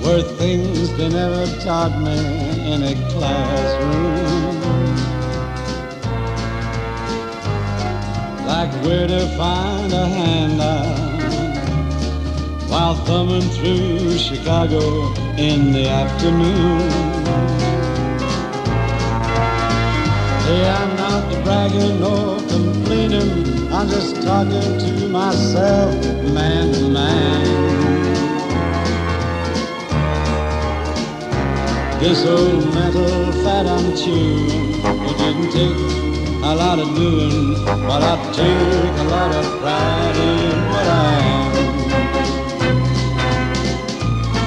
were things they never taught me in a classroom. Like where to find a handout while thumbing through Chicago in the afternoon. Hey, I'm not bragging or complaining, I'm just talking to myself, man to man. This old mental fat I'm chewing, it didn't take a lot of doing, but I take a lot of pride in what I am.